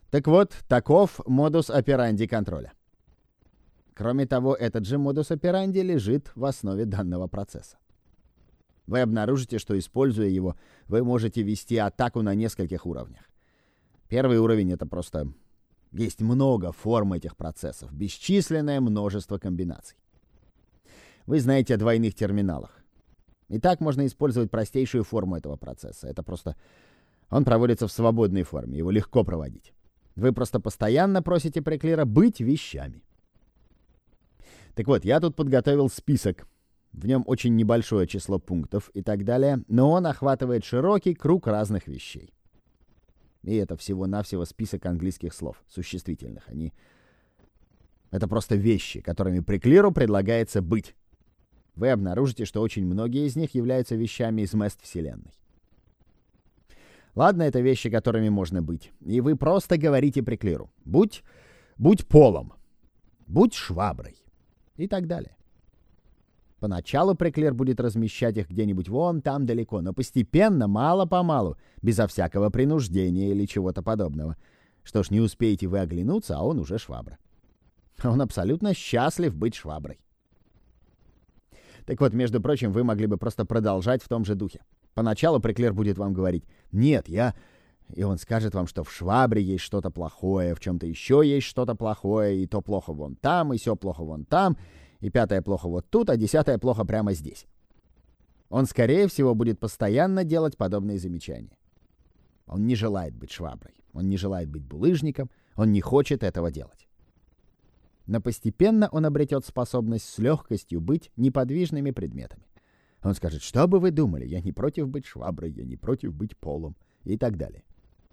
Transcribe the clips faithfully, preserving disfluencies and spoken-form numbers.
Так вот, таков модус операнди контроля. Кроме того, этот же модус операнди лежит в основе данного процесса. Вы обнаружите, что, используя его, вы можете вести атаку на нескольких уровнях. Первый уровень — это просто... Есть много форм этих процессов, бесчисленное множество комбинаций. Вы знаете о двойных терминалах. И так можно использовать простейшую форму этого процесса. Это просто... Он проводится в свободной форме, его легко проводить. Вы просто постоянно просите преклира быть вещами. Так вот, я тут подготовил список. В нем очень небольшое число пунктов и так далее, но он охватывает широкий круг разных вещей. И это всего-навсего список английских слов, существительных. Они... Это просто вещи, которыми преклиру предлагается быть. Вы обнаружите, что очень многие из них являются вещами из мест Вселенной. Ладно, это вещи, которыми можно быть. И вы просто говорите преклиру: будь, будь полом, будь шваброй и так далее. Поначалу преклир будет размещать их где-нибудь вон там далеко, но постепенно, мало-помалу, безо всякого принуждения или чего-то подобного. Что ж, не успеете вы оглянуться, а он уже швабра. Он абсолютно счастлив быть шваброй. Так вот, между прочим, вы могли бы просто продолжать в том же духе. Поначалу преклир будет вам говорить: «Нет, я...» И он скажет вам, что в швабре есть что-то плохое, в чем-то еще есть что-то плохое, и то плохо вон там, и все плохо вон там, и пятое плохо вот тут, а десятое плохо прямо здесь. Он, скорее всего, будет постоянно делать подобные замечания. Он не желает быть шваброй, он не желает быть булыжником, он не хочет этого делать. Но постепенно он обретет способность с легкостью быть неподвижными предметами. Он скажет: что бы вы думали, я не против быть шваброй, я не против быть полом, и так далее.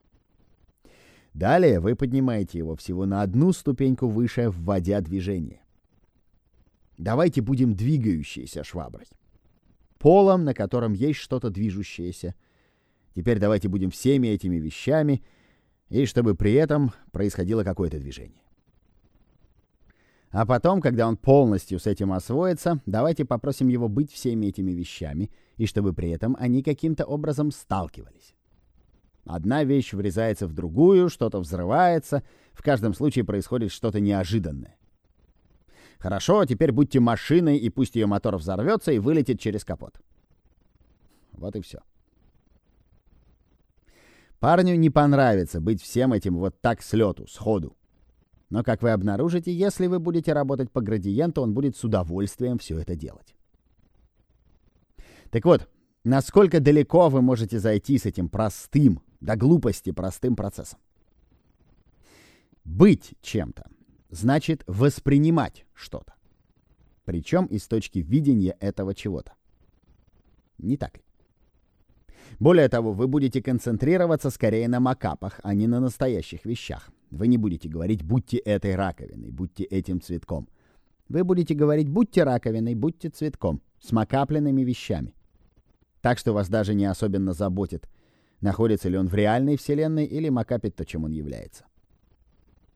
Далее вы поднимаете его всего на одну ступеньку выше, вводя движение. Давайте будем двигающейся шваброй. Полом, на котором есть что-то движущееся. Теперь давайте будем всеми этими вещами, и чтобы при этом происходило какое-то движение. А потом, когда он полностью с этим освоится, давайте попросим его быть всеми этими вещами, и чтобы при этом они каким-то образом сталкивались. Одна вещь врезается в другую, что-то взрывается, в каждом случае происходит что-то неожиданное. Хорошо, теперь будьте машиной, и пусть ее мотор взорвется и вылетит через капот. Вот и все. Парню не понравится быть всем этим вот так с лету, сходу. Но, как вы обнаружите, если вы будете работать по градиенту, он будет с удовольствием все это делать. Так вот, насколько далеко вы можете зайти с этим простым, до глупости простым процессом? Быть чем-то значит воспринимать что-то. Причем и с точки видения этого чего-то. Не так ли? Более того, вы будете концентрироваться скорее на макапах, а не на настоящих вещах. Вы не будете говорить: будьте этой раковиной, будьте этим цветком. Вы будете говорить: будьте раковиной, будьте цветком, с макапленными вещами. Так что вас даже не особенно заботит, находится ли он в реальной вселенной или макапит то, чем он является.